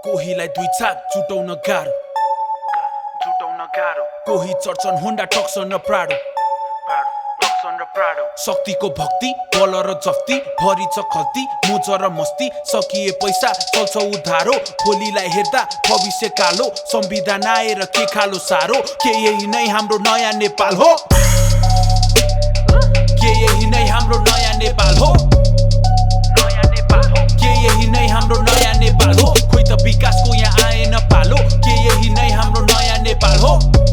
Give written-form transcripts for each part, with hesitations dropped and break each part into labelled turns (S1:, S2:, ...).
S1: कोहीलाई दुई छाक छुटाउन गाह्रो कोही चढ्छन् होन्डा टक्सन र प्राडो शक्तिको भक्ति बल र जफ्ती भरि छ खल्ती मोज र मस्ती सकिए पैसा चल्छ उधारो भोलिलाई हेर्दा भविष्य कालो संविधान आएर के खालो सारो के यही नै हाम्रो नयाँ नेपाल हो के यही नै हाम्रो नयाँ नेपाल हो के यही नै हाम्रो नयाँ नेपाल हो खोइ त विकासको यहाँ आएन पालो के यही नै हाम्रो नयाँ नेपाल हो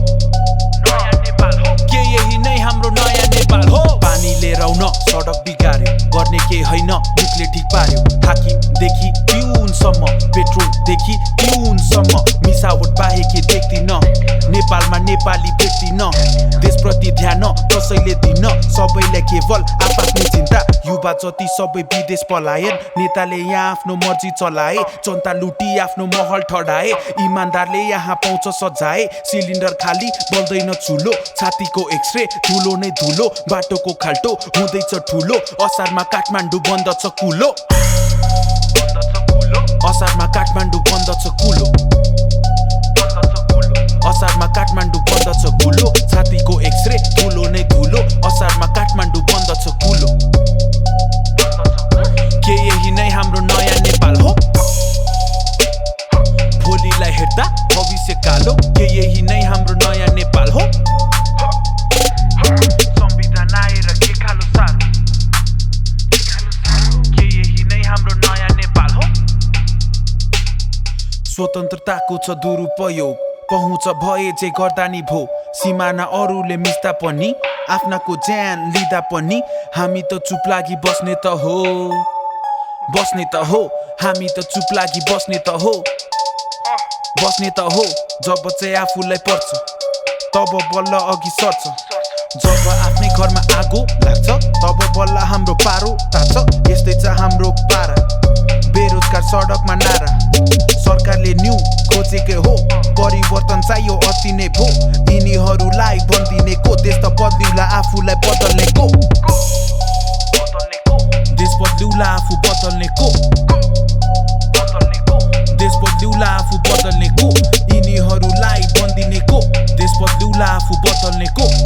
S1: के यही नै हाम्रो नयाँ नेपाल हो पानी लिएर आउन सडक बिगार्यो गर्ने के हैन मुखले ठिक पार्यो हाकिमदेखि पिउनसम्म पेट्रोलदेखि पिउनसम्म मिसावट बाहेक के देख्दिन नेपालमा नेपाली देख्दिन देशप्रति ध्यान कसैले दिन सबैलाई केवल आफ्नै चिन्ता युवा जति सबै विदेश पलायन नेताले यहाँ आफ्नो मर्जी चलाए जनता लुटी आफ्नो महल ठडाए इमानदारले यहाँ पाउँछ सजाए सिलिन्डर खाली बल्दैन चुलो छातीको एक्सरे धुलो नै धुलो बाटोको खाल्टो हुँदैछ ठुलो असारमा काठमाडौँ बन्द छ कुलो असारमा काठमाडौँ बन्द छ कुलो असारमा काठमाडौँ बन्द छ कुलो छातीको एक्सरे धुलो नै धुलो असारमा काठमाडौँ बन्द छ कुलो के यही नै हाम्रो नयाँ नेपाल हो भोलिलाई हेर्दा भविष्य कालो के यही नै हाम्रो नयाँ नेपाल हो संविधान आएर के खालो सारो के यही नै हाम्रो नयाँ नेपाल हो स्वतन्त्रताको छ दुरुपयोग पहुँच भए जे गर्दा नि भो सिमाना अरूले मिस्दा पनि आफ्नाको ज्यान लिँदा पनि हामी त चुप लागि बस्ने त हो हामी त चुप लागि बस्ने त हो जब चाहिँ आफूलाई पर्छ तब बल्ल अघि सर्छ जब आफ्नै घरमा आगो लाग्छ तब बल्ल हाम्रो पारो ताछ यस्तै छ हाम्रो पारा बेरोजगार सडकमा नारा सरकारले न्यू खोजेकै हो परिवर्तन चाहियो अति नै भो यिनीहरूलाई बन्दिने को देश त बदलिउला आफूलाई बदल्ने को देश बदलिउला आफू बदल्ने को देश बदलिउला आफू बदल्ने को यिनीहरूलाई बन्दिने को देश बदलिउला आफू बदल्ने को